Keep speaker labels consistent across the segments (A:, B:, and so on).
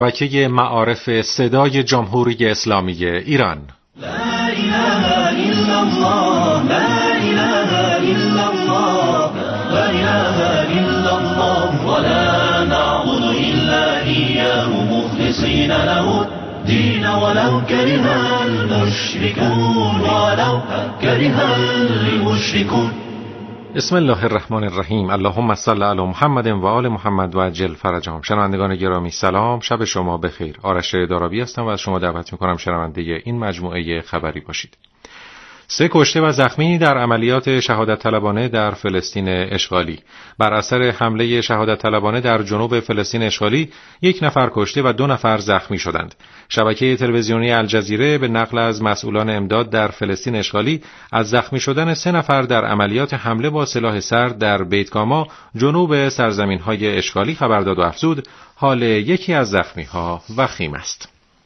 A: شبکه معارف صدای جمهوری اسلامی ایران.
B: لا اله الا الله لا اله الا الله لا اله الا الله ولا نعبد الا اياه مخلصين له الدين ولو كره المشركون ولو كره المشركون.
A: بسم الله الرحمن الرحیم. اللهم صل علی محمد و آل محمد و عجل فرجهم. شنوندگان گرامی سلام، شب شما بخیر. آرش دارابی هستم و از شما دعوت می‌کنم شنونده این مجموعه خبری باشید. 3 کشته و زخمی در عملیات شهادت طلبانه در فلسطین اشغالی. بر اثر حمله شهادت طلبانه در جنوب فلسطین اشغالی 1 نفر کشته و 2 نفر زخمی شدند. شبکه تلویزیونی الجزیره به نقل از مسئولان امداد در فلسطین اشغالی از زخمی شدن 3 نفر در عملیات حمله با سلاح سرد در بیتگاما جنوب سرزمین‌های اشغالی خبر داد و افزود حال یکی از زخمی‌ها وخیم است.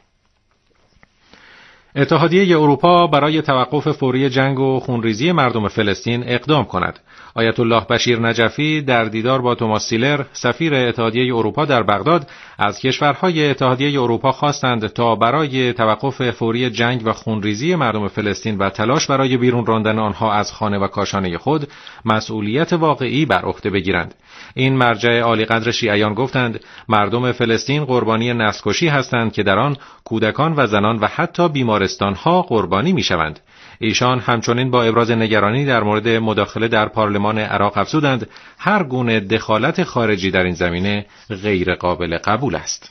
A: اتحادیه اروپا برای توقف فوری جنگ و خونریزی مردم فلسطین اقدام کند. آیت الله بشیر نجفی در دیدار با توماس سیلر سفیر اتحادیه اروپا در بغداد از کشورهای اتحادیه اروپا خواستند تا برای توقف فوری جنگ و خونریزی مردم فلسطین و تلاش برای بیرون راندن آنها از خانه و کاشانه خود مسئولیت واقعی بر عهده بگیرند. این مرجع عالی قدر شیعیان گفتند مردم فلسطین قربانی نسل‌کشی هستند که در آن کودکان و زنان و حتی بیمارستان‌ها قربانی می‌شوند. ایشان همچنین با ابراز نگرانی در مورد مداخله در پارلمان عراق افزودند هر گونه دخالت خارجی در این زمینه غیر قابل قبول است.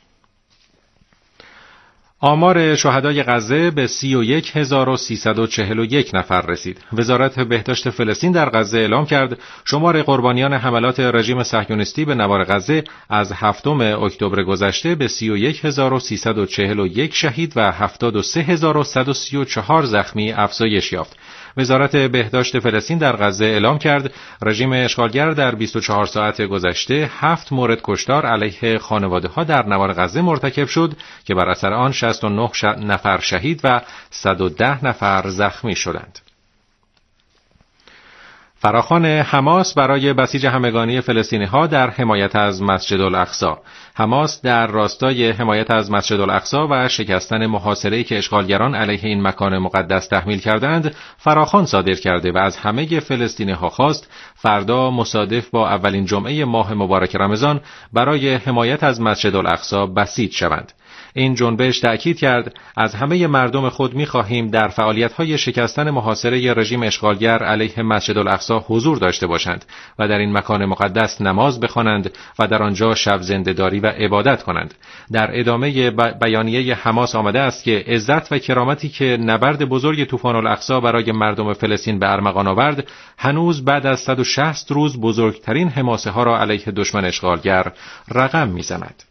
A: آمار شهدای غزه به 31341 نفر رسید. وزارت بهداشت فلسطین در غزه اعلام کرد شمار قربانیان حملات رژیم صهیونیستی به نوار غزه از 7 اکتبر گذشته به 31341 شهید و 73134 زخمی افزایش یافت. وزارت بهداشت فلسطین در غزه اعلام کرد رژیم اشغالگر در 24 ساعت گذشته 7 مورد کشتار علیه خانواده‌ها در نوار غزه مرتکب شد که بر اثر آن 69 نفر شهید و 110 نفر زخمی شدند. فراخوان حماس برای بسیج همگانی فلسطینی‌ها در حمایت از مسجد الاقصی. حماس در راستای حمایت از مسجد الاقصی و شکستن محاصره‌ای که اشغالگران علیه این مکان مقدس تحمیل کردند، فراخوان صادر کرده و از همه فلسطینی‌ها خواست فردا مصادف با اولین جمعه ماه مبارک رمضان برای حمایت از مسجد الاقصی بسیج شوند. این جنبش تأکید کرد از همه مردم خود می‌خواهیم در فعالیت‌های شکستن محاصره رژیم اشغالگر علیه مسجد الاقصی حضور داشته باشند و در این مکان مقدس نماز بخوانند و در آنجا شب زنده‌داری و عبادت کنند. در ادامه بیانیه حماس آمده است که عزت و کرامتی که نبرد بزرگ طوفان الاقصی برای مردم فلسطین به ارمغان آورد هنوز بعد از 160 روز بزرگترین حماسه‌ها را علیه دشمن اشغالگر رقم می‌زند.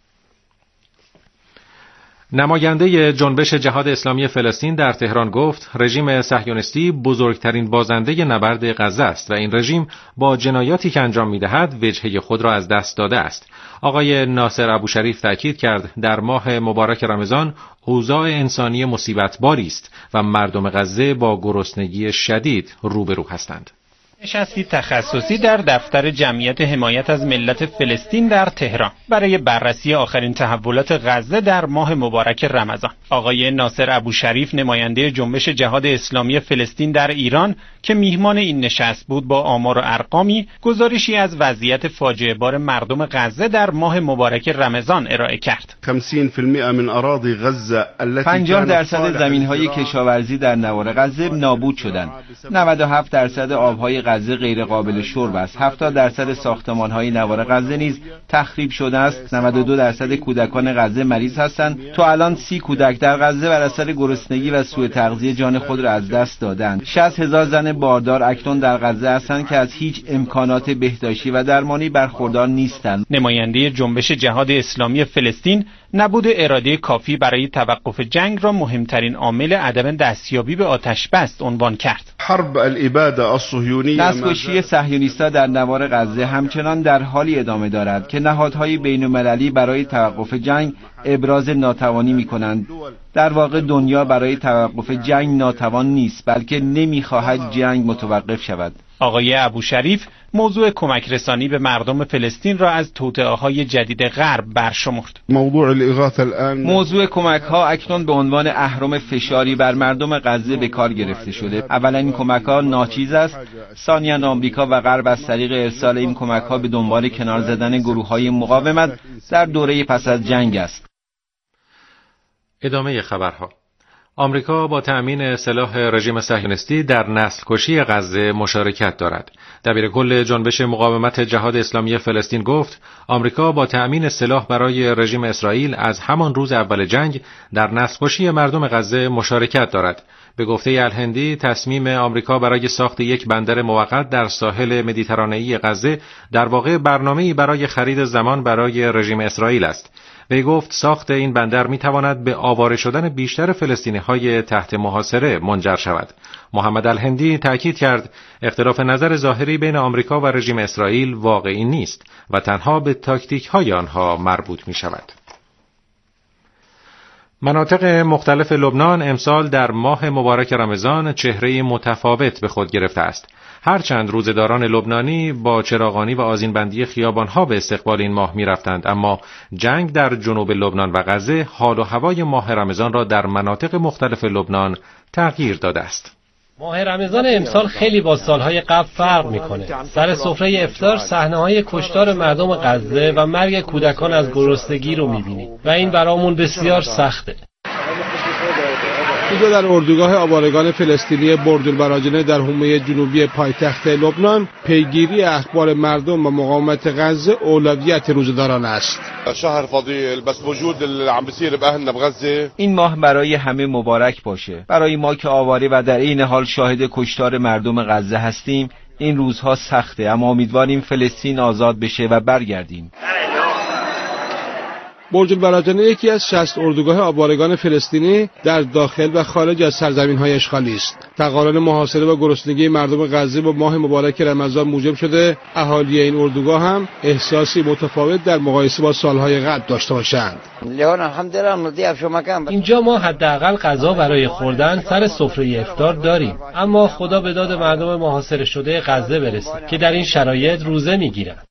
A: نماینده جنبش جهاد اسلامی فلسطین در تهران گفت رژیم صهیونیستی بزرگترین بازنده نبرد غزه است و این رژیم با جنایاتی که انجام می‌دهد وجهه خود را از دست داده است. آقای ناصر ابوشریف تأکید کرد در ماه مبارک رمضان اوضاع انسانی مصیبت‌باری است و مردم غزه با گرسنگی شدید روبرو هستند.
C: نشستی تخصصی در دفتر جمعیت حمایت از ملت فلسطین در تهران برای بررسی آخرین تحولات غزه در ماه مبارک رمضان. آقای ناصر ابوشریف نماینده جنبش جهاد اسلامی فلسطین در ایران که میهمان این نشست بود با آمار و ارقامی گزارشی از وضعیت فاجعه بار مردم غزه در ماه مبارک رمضان ارائه کرد.
D: 50% من اراضی غزه
E: 50% زمین‌های کشاورزی در نوار غزه نابود شدند. 97% آب‌های غزه غیر قابل شرب است. 70% ساختمان‌های نوار غزه نیز تخریب شده است. 92% کودکان غزه مریض هستند. تا الان 30 کودک در غزه بر اثر گرسنگی و سوء تغذیه جان خود را از دست دادند. 60,000 زن باردار اکنون در غزه هستند که از هیچ امکانات بهداشتی و درمانی برخوردار نیستند.
C: نماینده جنبش جهاد اسلامی فلسطین نبود اراده کافی برای توقف جنگ را مهمترین عامل عدم دستیابی به آتش بس عنوان کرد.
D: حرب الاباده الصهیونیه
E: نسل‌کشی صهیونیست‌ها در نوار غزه همچنان در حالی ادامه دارد که نهادهای بین‌المللی برای توقف جنگ ابراز ناتوانی می‌کنند. در واقع دنیا برای توقف جنگ ناتوان نیست، بلکه نمی‌خواهد جنگ متوقف شود.
C: آقای ابوشریف موضوع کمک رسانی به مردم فلسطین را از توطئه‌های جدید غرب برشمرد.
E: موضوع کمک‌ها اکنون به عنوان اهرم فشاری بر مردم غزه به کار گرفته شده. اولا این کمک‌ها ناچیز است، ثانیاً آمریکا و غرب از طریق ارسال این کمک‌ها به دنبال کنار زدن گروه‌های مقاومت در دوره پس از جنگ است.
A: ادامه خبرها. آمریکا با تأمین سلاح رژیم صهیونیستی در نسل کشی غزه مشارکت دارد. دبیرکل جنبش مقاومت جهاد اسلامی فلسطین گفت آمریکا با تأمین سلاح برای رژیم اسرائیل از همان روز اول جنگ در نسل کشی مردم غزه مشارکت دارد. به گفته الهندی تصمیم آمریکا برای ساخت یک بندر موقت در ساحل مدیترانه‌ای غزه در واقع برنامه‌ای برای خرید زمان برای رژیم اسرائیل است. وی گفت ساخت این بندر می‌تواند به آواره شدن بیشتر فلسطینی‌های تحت محاصره منجر شود. محمد الهندی تأکید کرد اختلاف نظر ظاهری بین آمریکا و رژیم اسرائیل واقعی نیست و تنها به تاکتیک‌های آنها مربوط می‌شود. مناطق مختلف لبنان امسال در ماه مبارک رمضان چهره متفاوت به خود گرفته است. هرچند روزه‌داران لبنانی با چراغانی و آذین‌بندی خیابان‌ها به استقبال این ماه می‌رفتند، اما جنگ در جنوب لبنان و غزه حال و هوای ماه رمضان را در مناطق مختلف لبنان تغییر داده است.
F: ماه رمضان امسال خیلی با سالهای قبل فرق میکنه. سر سفره افطار صحنه‌های کشتار مردم غزه و مرگ کودکان از گرسنگی رو می‌بینیم و این برامون بسیار سخته.
G: اینجا در اردوگاه آوارگان فلسطینی بردالبراجنه در حومه جنوبی پایتخت لبنان پیگیری اخبار مردم و مقاومت غزه اولویت روزداران است.
D: شهر فضیل بس وجود اللي عم بيصير باهلنا بغزه.
E: این ماه برای همه مبارک باشه. برای ما که آواره و در این حال شاهد کشتار مردم غزه هستیم این روزها سخته، اما امیدواریم فلسطین آزاد بشه و برگردیم.
G: برج البراجنه یکی از 60 اردوگاه آوارگان فلسطینی در داخل و خارج از سرزمین‌های اشغالی است. تقارن محاصره و گرسنگی مردم غزه با ماه مبارک رمضان موجب شده اهالی این اردوگاه هم احساسی متفاوت در مقایسه با سالهای قبل داشته باشند.
F: اینجا ما حداقل غذا برای خوردن سر سفره افطار داریم، اما خدا به داد مردم محاصره شده غزه برسه که در این شرایط روزه میگیرند.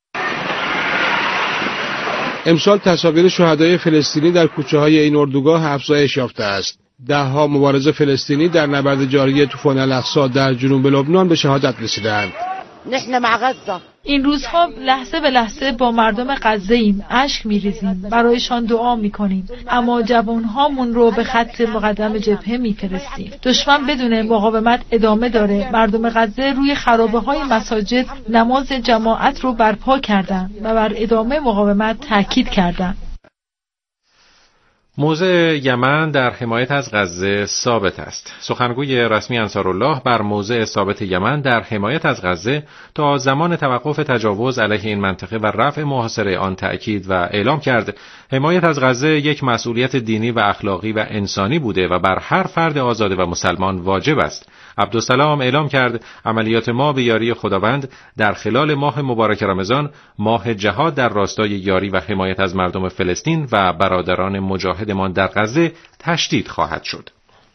G: امسال تصاویر شهدای فلسطینی در کوچه‌های این اردوگاه افزایش یافته است. ده‌ها مبارز فلسطینی در نبرد جاری طوفان الاقصی در جنوب لبنان به شهادت رسیدند.
H: این روزها لحظه به لحظه با مردم غزه ایم، اشک می‌ریزیم، برایشان دعا می‌کنیم، اما جوانهامون رو به خط مقدم جبهه می‌فرستیم. دشمن بدون مقاومت ادامه داره. مردم غزه روی خرابه‌های مساجد نماز جماعت رو برپا کردن و بر ادامه مقاومت تاکید کردن.
A: موضع یمن در حمایت از غزه ثابت است. سخنگوی رسمی انصارالله بر موضع ثابت یمن در حمایت از غزه تا زمان توقف تجاوز علیه این منطقه و رفع محاصره آن تأکید و اعلام کرد حمایت از غزه یک مسئولیت دینی و اخلاقی و انسانی بوده و بر هر فرد آزاده و مسلمان واجب است. عبدالسلام اعلام کرد عملیات ما به یاری خداوند در خلال ماه مبارک رمضان ماه جهاد در راستای یاری و حمایت از مردم فلسطین و برادران مجاهدمان در غزه تشدید خواهد شد.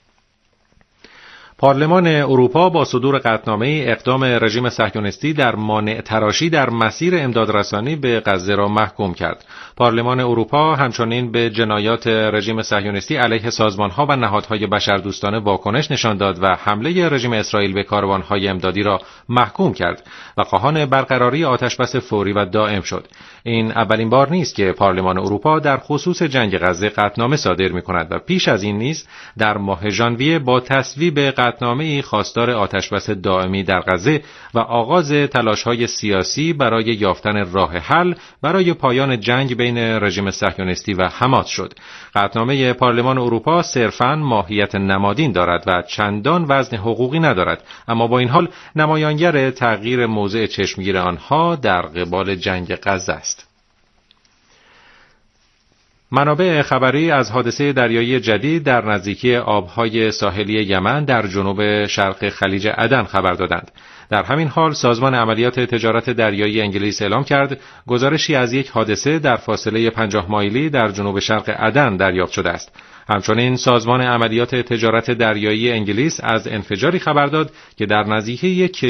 A: پارلمان اروپا با صدور قطعنامه اقدام رژیم صهیونیستی در مانع تراشی در مسیر امدادرسانی به غزه را محکوم کرد. پارلمان اروپا همچنین به جنایات رژیم صهیونیستی علیه سازمان‌ها و نهادهای بشردوستانه واکنش نشان داد و حمله رژیم اسرائیل به کاروان‌های امدادی را محکوم کرد و خواهان برقراری آتشبس فوری و دائم شد. این اولین بار نیست که پارلمان اروپا در خصوص جنگ غزه قطعنامه صادر می‌کند و پیش از این نیز در ماه ژانویه با تصویب قطعنامه‌ای خواستار آتشبس دائمی در غزه و آغاز تلاش‌های سیاسی برای یافتن راه حل برای پایان جنگ بین رژیم صهیونیستی و حماس شد. قطعنامه پارلمان اروپا صرفاً ماهیت نمادین دارد و چندان وزن حقوقی ندارد، اما با این حال نمایانگر تغییر موضع چشمگیر آنها در قبال جنگ غزه است. منابع خبری از حادثه دریایی جدید در نزدیکی آبهای ساحلی یمن در جنوب شرق خلیج عدن خبر دادند. در همین حال سازمان عملیات تجارت دریایی انگلیس اعلام کرد گزارشی از یک حادثه در فاصله 50 مایلی در جنوب شرق عدن دریافت شده است. همچنین سازمان عملیات تجارت دریایی انگلیس از انفجاری خبر داد که در نزدیکی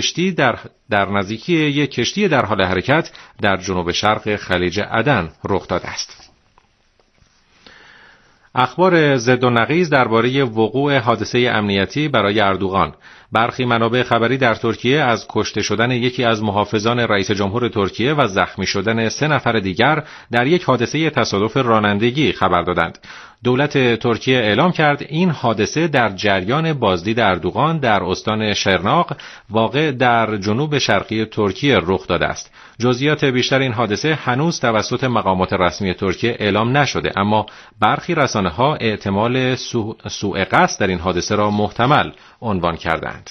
A: یک کشتی در حال حرکت در جنوب شرق خلیج عدن رخ داده است. اخبار ضد و نقیض درباره وقوع حادثه امنیتی برای اردوغان. برخی منابع خبری در ترکیه از کشته شدن یکی از محافظان رئیس جمهور ترکیه و زخمی شدن 3 نفر دیگر در یک حادثه تصادف رانندگی خبر دادند. دولت ترکیه اعلام کرد این حادثه در جریان بازدید اردوغان در استان شرناق واقع در جنوب شرقی ترکیه رخ داده است. جزئیات بیشتر این حادثه هنوز توسط مقامات رسمی ترکیه اعلام نشده، اما برخی رسانه‌ها احتمال سوء قصد در این حادثه را محتمل عنوان کردند.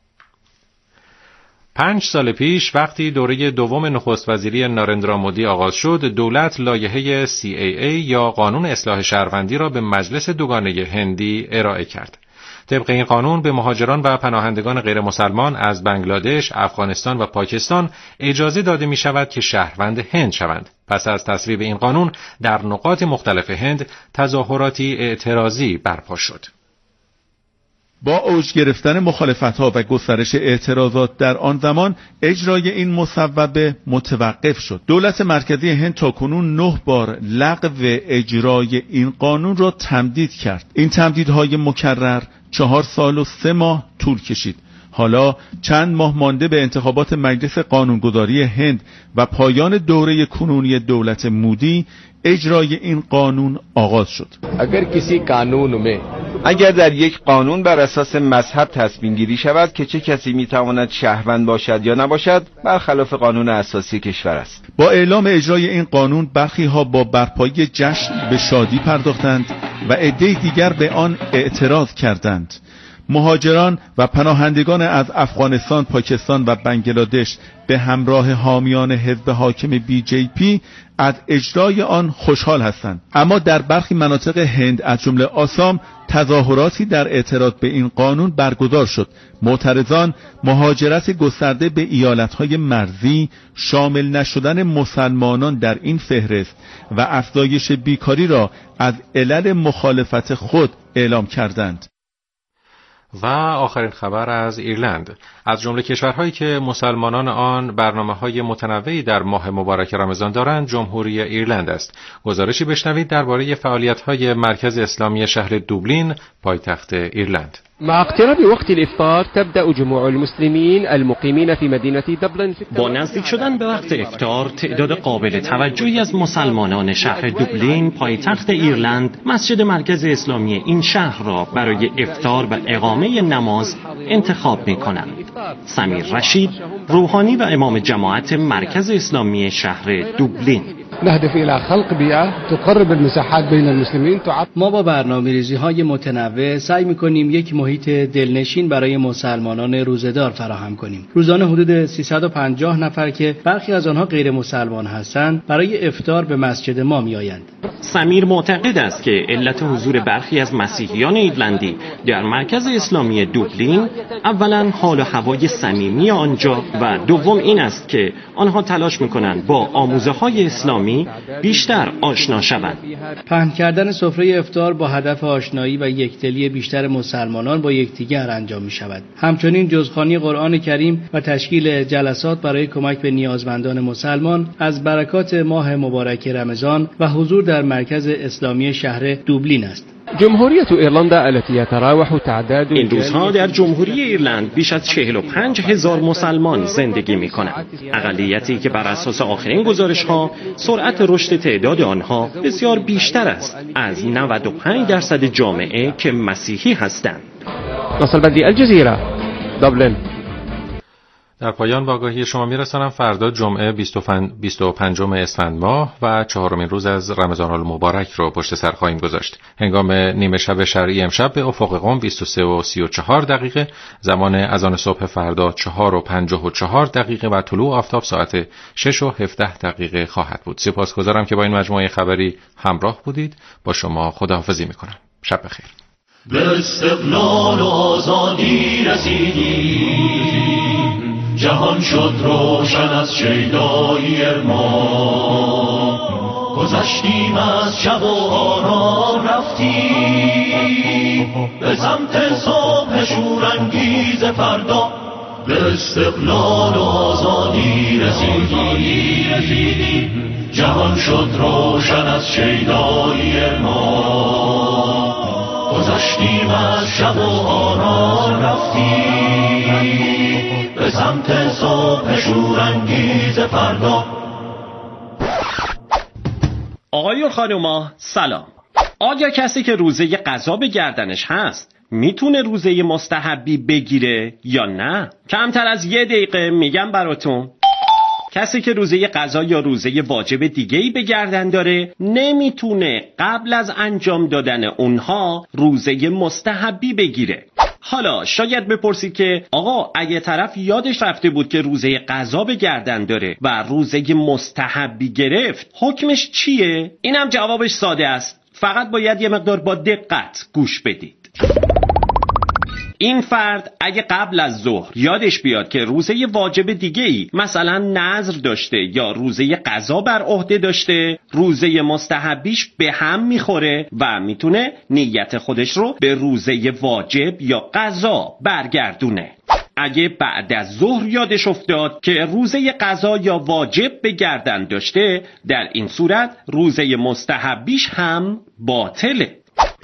A: 5 سال پیش وقتی دوره دوم نخست وزیری نارندرا مودی آغاز شد، دولت لایحه CAA یا قانون اصلاح شهروندی را به مجلس دوگانه هندی ارائه کرد. طبق این قانون به مهاجران و پناهندگان غیر مسلمان از بنگلادش، افغانستان و پاکستان اجازه داده می شود که شهروند هند شوند. پس از تصویب این قانون در نقاط مختلف هند تظاهراتی اعتراضی برپا شد.
I: با اوج گرفتن مخالفت‌ها و گسترش اعتراضات در آن زمان اجرای این مصوبه متوقف شد. دولت مرکزی هند تاکنون 9 بار لغو اجرای این قانون را تمدید کرد. این تمدیدهای مکرر 4 سال و 3 ماه طول کشید. حالا چند ماه مانده به انتخابات مجلس قانونگذاری هند و پایان دوره کنونی دولت مودی، اجرای این قانون آغاز شد.
E: اگر در یک قانون بر اساس مذهب تصمیم گیری شود که چه کسی میتواند شهروند باشد یا نباشد، برخلاف قانون اساسی کشور است.
I: با اعلام اجرای این قانون برخی ها با برپایی جشن به شادی پرداختند و عده دیگر به آن اعتراض کردند. مهاجران و پناهندگان از افغانستان، پاکستان و بنگلادش به همراه حامیان حزب حاکم BJP از اجرای آن خوشحال هستند. اما در برخی مناطق هند از جمله آسام تظاهراتی در اعتراض به این قانون برگزار شد. معترضان مهاجرت گسترده به ایالتهای مرزی، شامل نشدن مسلمانان در این فهرست و افزایش بیکاری را از علل مخالفت خود اعلام کردند.
A: و آخرین خبر از ایرلند. از جمله کشورهایی که مسلمانان آن برنامه‌های متنوعی در ماه مبارک رمضان دارند، جمهوری ایرلند است. گزارشی بشنوید درباره فعالیت‌های مرکز اسلامی شهر دوبلین، پایتخت ایرلند.
J: مع اقتراب وقت الافطار تبدأ جموع المسلمين المقيمين في مدينة دبلن.
K: با نزدیک شدن به وقت افطار، تعداد قابل توجهی از مسلمانان شهر دوبلین، پایتخت ایرلند، مسجد مرکز اسلامی این شهر را برای افطار و اقامه نماز انتخاب می‌کنند. سمیر رشید، روحانی و امام جماعت مرکز اسلامی شهر دوبلین:
L: نهدف الى خلق بیئه تقرب المساحات بین المسلمین.
M: ما با برنامه‌ریزی‌های متنوع سعی می‌کنیم یک محیط دلنشین برای مسلمانان روزه‌دار فراهم کنیم. روزانه حدود 350 نفر که برخی از آنها غیر مسلمان هستند، برای افطار به مسجد ما می‌آیند.
K: سمیر معتقد است که علت حضور برخی از مسیحیان ایرلندی در مرکز اسلامی دوبلین اولا حال و هوای صمیمی آنجا و دوم این است که آنها تلاش می‌کنند با آموزه‌های اسلامی بیشتر آشنا شوند.
M: پهن کردن سفره افطار با هدف آشنایی و یکدلی بیشتر مسلمانان با یکدیگر انجام می‌شود. همچنین جزخوانی قرآن کریم و تشکیل جلسات برای کمک به نیازمندان مسلمان از برکات ماه مبارک رمضان و حضور در مرکز اسلامی شهر دوبلین است.
J: جمهوریت ایرلند التي يتراوح تعداد
K: این روزها در جمهوری ایرلند بیش از 45,000 مسلمان زندگی می‌کنند. اقلیتی که بر اساس آخرین گزارش‌ها سرعت رشد تعداد آنها بسیار بیشتر است از 95% جامعه که مسیحی هستند.
J: ناصر بدری، الجزیره، دبلن.
A: در پایان با آگاهی شما میرسانم فردا جمعه 25 اسفند ماه و 4مین روز از رمضان المبارک رو پشت سر خواهیم گذاشت. هنگام نیمه شب شرعی امشب به افق قم 23:34 زمان اذان صبح فردا 4:54 و طلوع آفتاب ساعت 6:17 خواهد بود. سپاسگزارم که با این مجموعه خبری همراه بودید. با شما خداحافظی میکنم. شب بخیر.
B: به استقلال و آزادی رسیدیم، جهان شد روشن از شیدایی ارمان، گذشتیم از شب و آرام رفتیم به سمت صبح شورانگیز فردا. به استقلال و آزادی رسیدیم، جهان شد روشن از شیدایی ارمان، گذشتیم از شب و آرام رفتیم به سمت صبح شورانگیز فردا.
K: آقای و خانوما سلام. آیا کسی که روزه قضا به گردنش هست میتونه روزه مستحبی بگیره یا نه؟ کمتر از 1 دقیقه میگم براتون. کسی که روزه قضا یا روزه واجب دیگه‌ای به گردن داره نمیتونه قبل از انجام دادن اونها روزه مستحبی بگیره. حالا شاید بپرسید که آقا اگه طرف یادش رفته بود که روزه قضا به گردن داره و روزه مستحبی گرفت حکمش چیه؟ اینم جوابش ساده است. فقط باید یه مقدار با دقت گوش بدید. این فرد اگه قبل از ظهر یادش بیاد که روزه واجب دیگه‌ای مثلا نذر داشته یا روزه قضا بر عهده داشته، روزه مستحبیش به هم میخوره و میتونه نیت خودش رو به روزه واجب یا قضا برگردونه. اگه بعد از ظهر یادش افتاد که روزه قضا یا واجب به گردن داشته، در این صورت روزه مستحبیش هم باطله.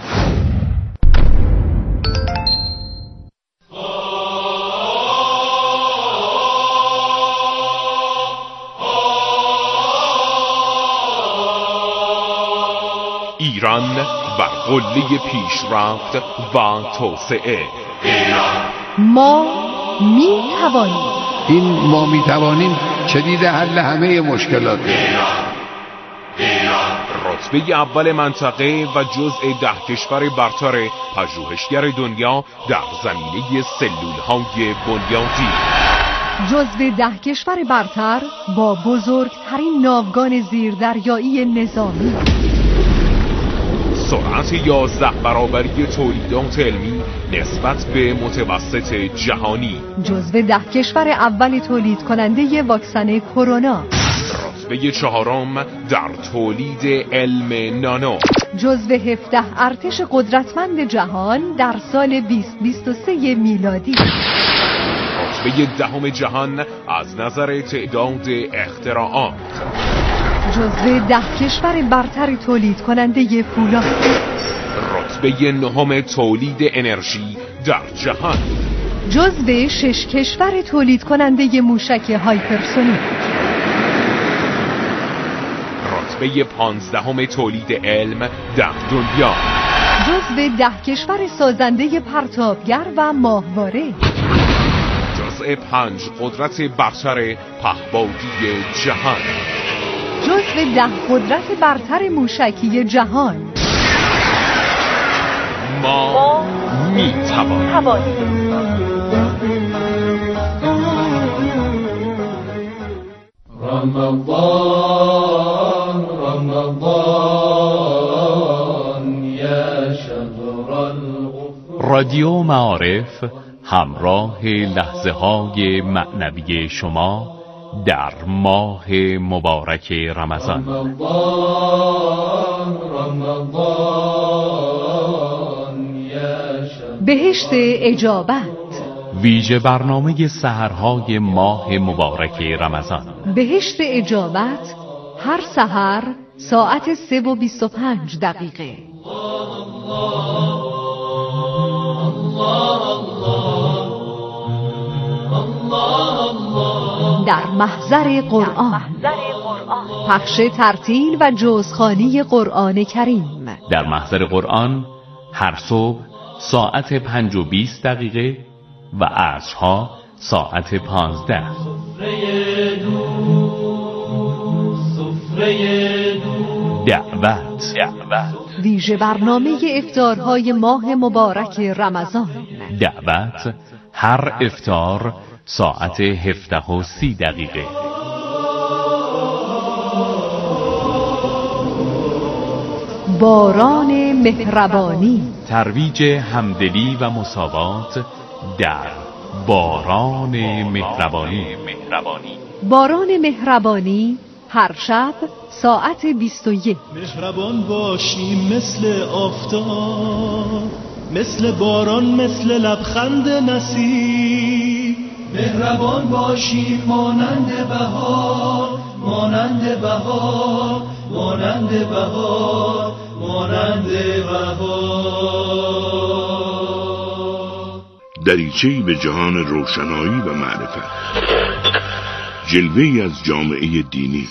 N: ایران و قله پیشرفت و توسعه.
O: ما می توانیم.
L: این ما می توانیم شدید حل همه مشکلات.
N: رتبه اول منطقه و جزء 10 کشور برتر پژوهشگر دنیا در زمینه سلول‌های بنیادی.
O: جزو 10 کشور برتر با بزرگترین ناوگان زیردریایی نظامی.
N: سرعت 11 برابری تولیدات علمی نسبت به متوسط جهانی.
O: جزو 10 کشور اول تولید کننده واکسن کرونا.
N: رتبه 4 در تولید علم نانو.
O: جزو 17 ارتش قدرتمند جهان در سال 2023 میلادی.
N: رتبه 10 جهان از نظر تعداد اختراعات.
O: جزو 10 کشور برتر تولید کننده فولاد.
N: رتبه 9 تولید انرژی در جهان.
O: جزو 6 کشور تولید کننده موشک هایپرسونیک.
N: رتبه 15 تولید علم در دنیا.
O: جزو 10 کشور سازنده پرتابگر و ماهواره.
N: جزو 5 قدرت برتر پهپادی جهان.
O: جزو 10 قدرت برتر موشکی جهان.
N: ما می توانیم.
B: رمضان رمضان یا شهر الغفران.
P: رادیو معارف همراه لحظه های معنوی شما در ماه مبارک رمضان.
O: بهشت اجابت،
P: ویژه برنامه سحرهای ماه مبارک رمضان.
O: بهشت اجابت هر سحر ساعت 3:25. در محضر قرآن، پخش ترتیل و جزخوانی قرآن کریم.
P: در محضر قرآن هر صبح ساعت 5:20 و عصرها ساعت 15. دعوت.
O: ویژه برنامه افطارهای ماه مبارک رمضان.
P: دعوت هر افطار ساعت 17:30.
O: باران مهربانی.
P: ترویج همدلی و مساوات در باران مهربانی.
O: باران مهربانی هر شب ساعت 21.
B: مهربان باشیم مثل آفتاب، مثل باران، مثل لبخند نسیم. مهربان باشیم مانند بهار، مانند بهار، مانند بهار، مانند بهار.
Q: دریچه‌ای به جهان روشنایی و معرفت، جلوه‌ای از جامعه دینی.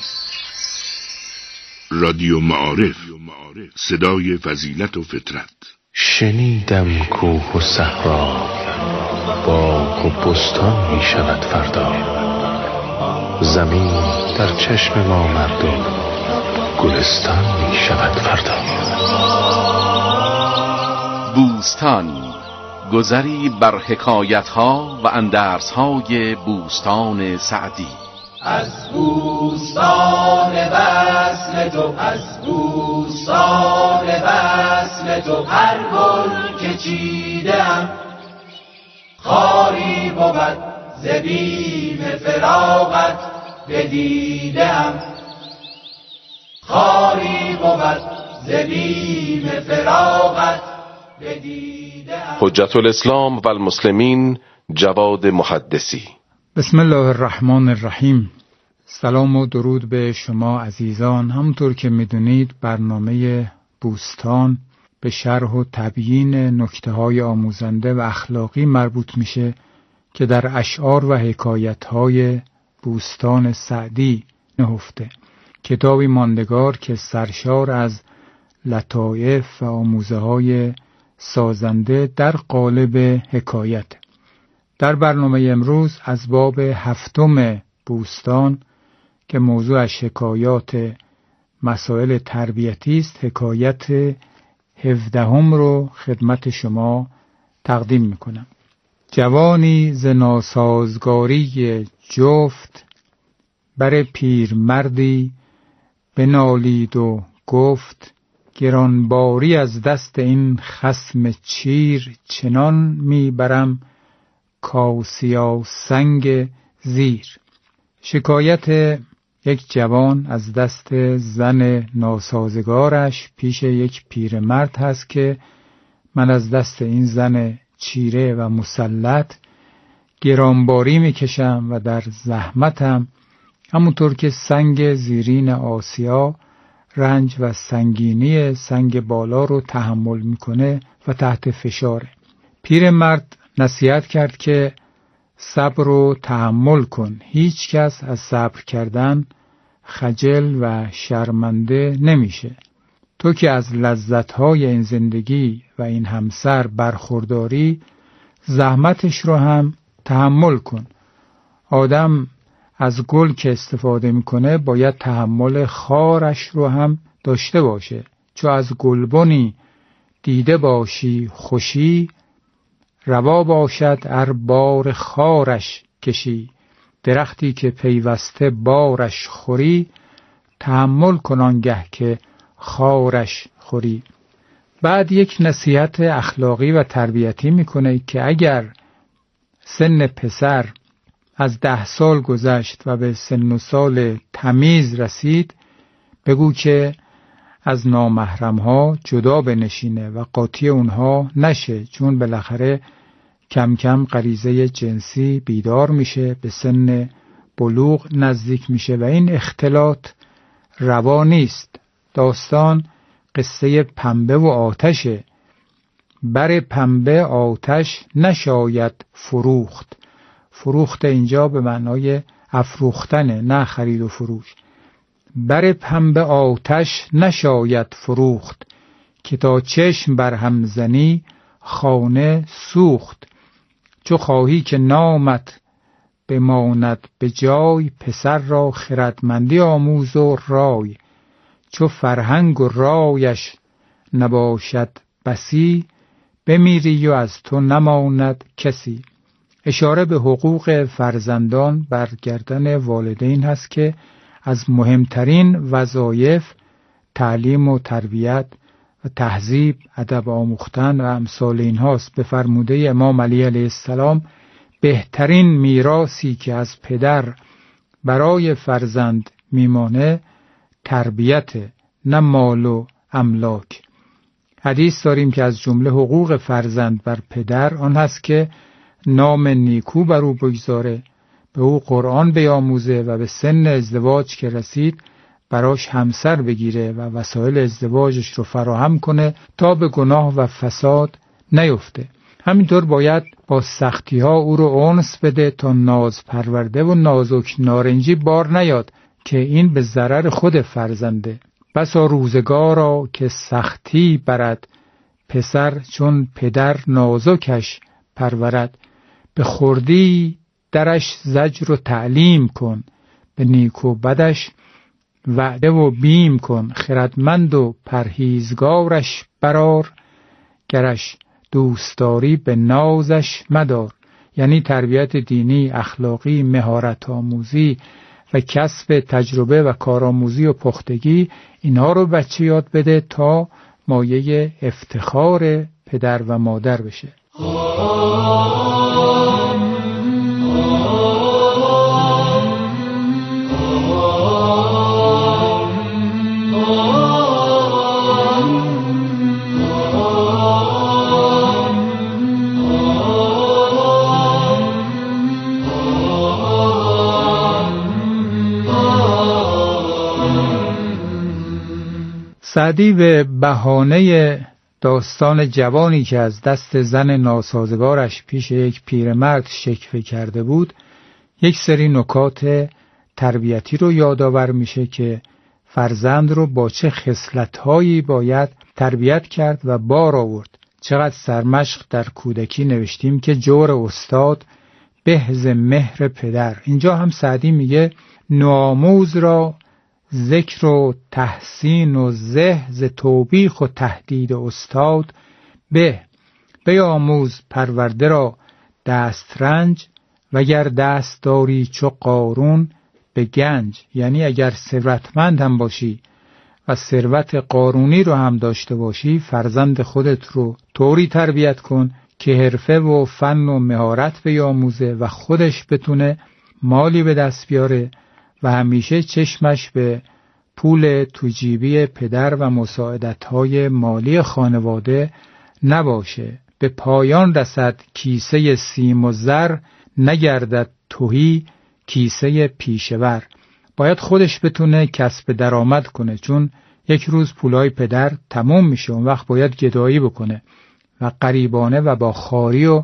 Q: رادیو معارف، صدای فضیلت و فطرت.
R: شنیدم کوه و صحرا باغ و بستان می شود فردا. زمین در چشم ما مردم گلستان می شود فردا.
S: بوستان، گذری بر حکایت‌ها و اندرس‌های بوستان سعدی.
B: از بوستان وصل تو، از بوستان وصل تو، هر گل که چیدم خاری بود ز بیم فراقت بدیدم. خاری بود ز بیم فراقت بدیدم.
S: حجت الاسلام و المسلمین جواد محدثی.
T: بسم الله الرحمن الرحیم. سلام و درود به شما عزیزان. همونطور که میدونید برنامه بوستان به شرح و تبیین نکته‌های آموزنده و اخلاقی مربوط میشه که در اشعار و حکایت‌های بوستان سعدی نهفته. کتابی ماندگار که سرشار از لطایف و آموزه‌های سازنده در قالب حکایت. در برنامه امروز از باب 7 بوستان که موضوعش حکایات مسائل تربیتی است، حکایت 17 رو خدمت شما تقدیم میکنم. جوانی ز ناسازگاری جفت بر پیرمردی بنالید و گفت گرانباری از دست این خصم چیر چنان میبرم کاسیا سنگ زیر. شکایت یک جوان از دست زن ناسازگارش پیش یک پیرمرد هست که من از دست این زن چیره و مسلط گرانباری میکشم و در زحمتم همونطور که سنگ زیرین آسیا رنج و سنگینی سنگ بالا رو تحمل میکنه و تحت فشاره. پیرمرد نصیحت کرد که صبر و تحمل کن. هیچ کس از صبر کردن خجل و شرمنده نمیشه. تو که از لذت‌های این زندگی و این همسر برخورداری، زحمتش رو هم تحمل کن. آدم از گل که استفاده میکنه باید تحمل خارش رو هم داشته باشه. چو از گلبنی دیده باشی خوشی، روا باشد ار بار خارش کشی. درختی که پیوسته بارش خوری، تحمل کن آنگه که خارش خوری. بعد یک نصیحت اخلاقی و تربیتی میکنه که اگر سن پسر از 10 سال گذشت و به سن و سال تمیز رسید، بگو که از نامحرم ها جدا بنشینه و قاطی اونها نشه، چون بالاخره کم کم غریزه جنسی بیدار میشه، به سن بلوغ نزدیک میشه و این اختلاط روا نیست. داستان قصه پنبه و آتشه. بر پنبه آتش نشاید فروخت. فروخت اینجا به معنای افروختنه، نه خرید و فروش. بر پنبه آتش نشاید فروخت، که تا چشم بر هم زنی خانه سوخت. چو خواهی که نامت بماند به جای، پسر را خردمندی آموز و رای. چو فرهنگ و رایش نباشد بسی، بمیری و از تو نماند کسی. اشاره به حقوق فرزندان بر گردن والدین هست که از مهمترین وظایف تعلیم و تربیت و تهذیب، ادب آموختن و امثال این هاست. به فرموده امام علی علیه السلام بهترین میراثی که از پدر برای فرزند میمانه تربیت، نه مال و املاک. حدیث داریم که از جمله حقوق فرزند بر پدر آن هست که نام نیکو بر او بگذاره، به او قرآن بیاموزه و به سن ازدواج که رسید براش همسر بگیره و وسایل ازدواجش رو فراهم کنه تا به گناه و فساد نیفته. همینطور باید با سختی ها او رو اونس بده تا ناز پرورده و نازک نارنجی بار نیاد که این به ضرر خود فرزنده. بسا روزگارا که سختی برد، پسر چون پدر نازکش پرورد. به خردی درش زجر و تعلیم کن، به نیک و بدش وعده و بیم کن. خردمند و پرهیزگارش برار، گرش دوستداری به نازش مدار. یعنی تربیت دینی، اخلاقی، مهارت آموزی و کسب تجربه و کارآموزی و پختگی، اینها رو بچه یاد بده تا مایه افتخار پدر و مادر بشه. سعدی به بهانه داستان جوانی که از دست زن ناسازگارش پیش یک پیرمرد شکوه کرده بود، یک سری نکات تربیتی رو یادآور میشه که فرزند رو با چه خصلت‌هایی باید تربیت کرد و بار آورد. چقدر سرمشق در کودکی نوشتیم که جور استاد به ز مهر پدر. اینجا هم سعدی میگه نوآموز را ذکر و تحسین و زه ز توبیخ و تهدید استاد به. بیاموز پرورده را دسترنج، وگر دست داری چو قارون به گنج. یعنی اگر ثروتمند هم باشی و ثروت قارونی رو هم داشته باشی، فرزند خودت رو طوری تربیت کن که حرفه و فن و مهارت بیاموزه و خودش بتونه مالی به دست بیاره و همیشه چشمش به پول تو جیبی پدر و مساعدت‌های مالی خانواده نباشه. به پایان رسد کیسه سیم و زر، نگردد تهی کیسه پیشور. باید خودش بتونه کسب درآمد کنه، چون یک روز پولای پدر تموم میشه، اون وقت باید گدایی بکنه و غریبانه و با خواری و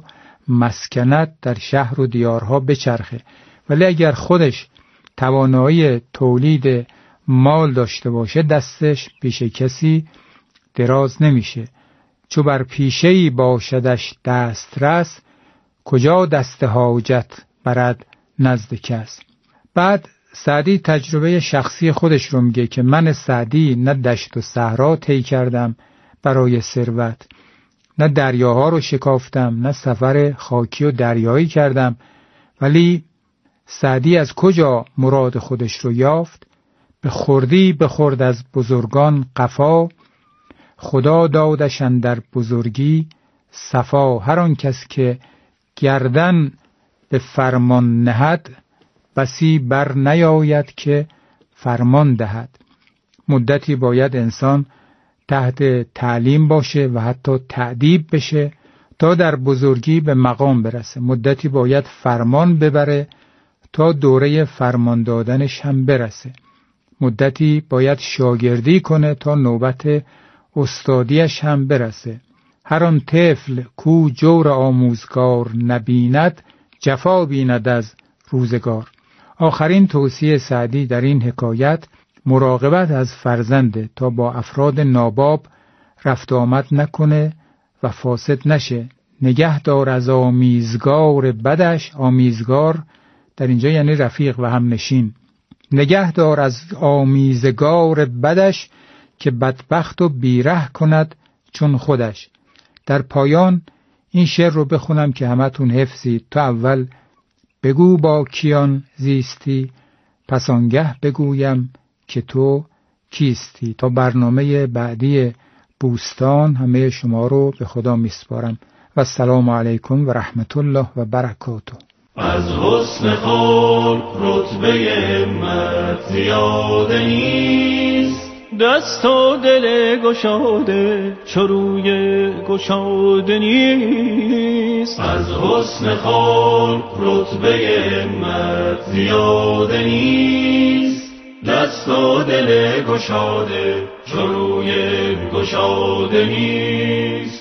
T: مسکنت در شهر و دیارها بچرخه. ولی اگر خودش توانایی تولید مال داشته باشه، دستش پیش کسی دراز نمیشه. چو بر پیشه‌ای باشدش دسترس، کجا دست حاجت برد نزد کس. بعد سعدی تجربه شخصی خودش رو میگه که من سعدی نه دشت و صحرا طی کردم برای ثروت، نه دریاها رو شکافتم، نه سفر خاکی و دریایی کردم. ولی سعدی از کجا مراد خودش رو یافت؟ به خردی بخورد از بزرگان قفا، خدا دادش اندر بزرگی صفا. هر آن کس که گردن به فرمان نهد، بسی بر نیاید که فرمان دهد. مدتی باید انسان تحت تعلیم باشه و حتی تأدیب بشه تا در بزرگی به مقام برسه. مدتی باید فرمان ببره تا دوره فرمان دادنش هم برسه. مدتی باید شاگردی کنه تا نوبت استادیش هم برسه. هر آن طفل کو جور آموزگار نبیند، جفا بیند از روزگار. آخرین توصیه سعدی در این حکایت مراقبت از فرزنده تا با افراد ناباب رفت آمد نکنه و فاسد نشه. نگه دار از آمیزگار بدش. آمیزگار در اینجا یعنی رفیق و همنشین. نگه دار از آمیزگار بدش که بدبخت و بیره کند چون خودش. در پایان این شعر رو بخونم که همتون حفظید. تو اول بگو با کیان زیستی، پس آنگه بگویم که تو کیستی. تا برنامه بعدی بوستان همه شما رو به خدا میسپارم و السلام علیکم و رحمت الله و برکاته.
B: از حسن خلق رتبه همت زیاده نیست، دست و دل گشاده چروی گشاده نیست. از حسن خلق رتبه همت زیاده نیست، دست و دل گشاده چروی گشاده نیست.